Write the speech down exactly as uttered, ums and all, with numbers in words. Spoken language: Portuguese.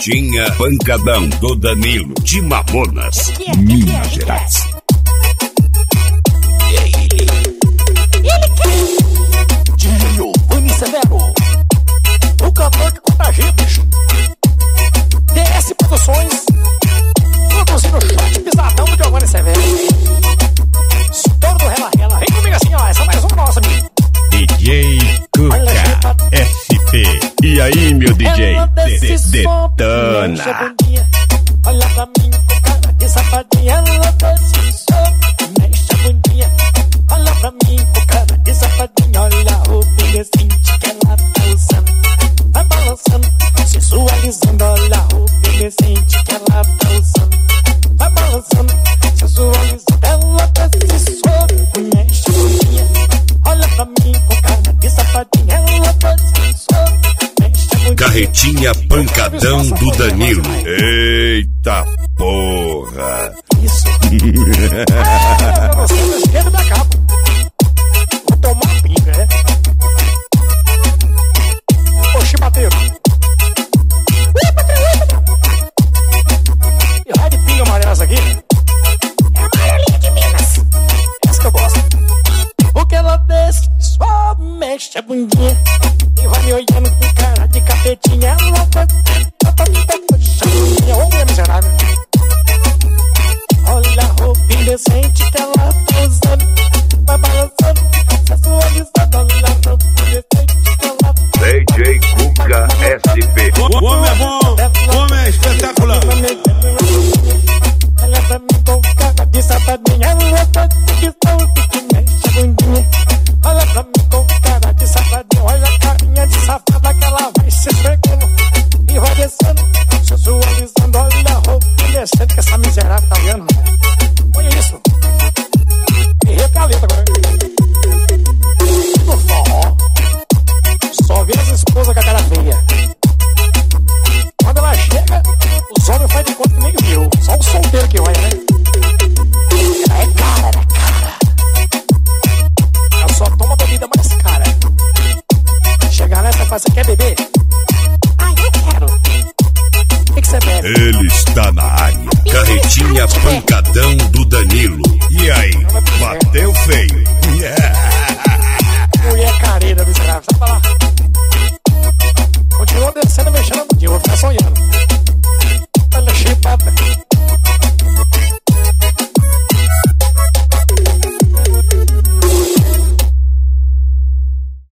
Carretinha Pancadão do Danilo, de Mamonas, Minas Gerais. Dinho, Vani Severo, o cantor que contagia, bicho. D S Produções, produzindo o shot pisadão do Giovanni Severo. Estouro do Rela Rela, vem comigo assim, ó, essa é mais uma nossa, amigo. D J Cuca S P. E aí, meu D J? Detona. Olha pra mim com cara de safadinha, ela desce sobe, mexe a bundinha. Olha pra mim com cara de safadinha, olha o pendecente que ela tá usando. Vai balançando, sensualizando, olha o pendecente que ela tá usando. Vai balançando, sensualizando, ela desce sobe, mexe a bundinha. Olha pra mim com cara de safadinha, ela desce sobe, mexe a bundinha. Carretinha Pancadão do Danilo. Eita porra! Isso. Ah, você na esquerda da capa. Vou tomar uma pinga, é? Ô, chibateiro. Ui, patrão, ui, patrão. E raio de pinga amarela essa aqui? É a amarelinha de Minas. Essa que eu gosto. Porque ela desce, só mexe a bundinha e vai me olhando com cara de capetinha. Ela vai... Ô, mulher miserável. Olha a roupa indecente que ela tá usando. Vai balançando, sensualizando. Olha a roupa indecente que ela tá usando. D J Cuca S P. O homem é bom, o homem é espetacular. Olha pra mim com cara de safadinha. Ela tá de salto que mexe a bundinha. Olha pra mim com cara de safadinha. Olha a carinha de safada que ela vai se esfregando e vai descendo, sensualizando. Olha a roupa indecente que essa miserável tá vendo. Olha isso. Me recalenta agora. No forró só vê as esposas com a cara feia. Quando ela chega, os homens fazem de conta que nem viu. Só o solteiro que olha, né? Ela é cara, né, cara? Ela só toma bebida mais cara. Chegar nessa e fala, você quer beber? Ah, eu quero. O que, que você bebe? Ele está na área. Carretinha Pancadão do Danilo. E aí, bateu feio?